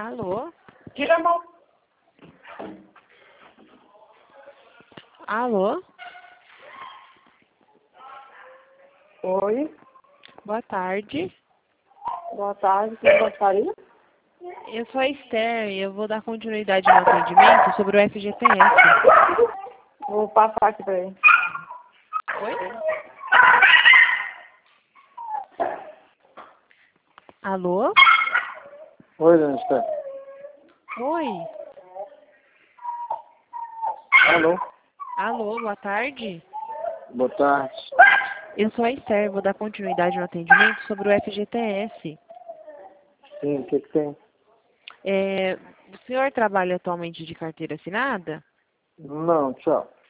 Alô? Tira a mão. Alô? Oi, Boa tarde. boa tarde, quem gostaria? Eu sou a Esther e eu vou dar continuidade no atendimento sobre o FGTS. Vou passar aqui pra ele. Oi? Alô? Oi, dona Esther. Oi? Alô? Alô, boa tarde. Boa tarde. Eu sou a Esther, vou dar continuidade no atendimento sobre o FGTS. Sim, o que tem? O senhor trabalha atualmente de carteira assinada? Não, tchau.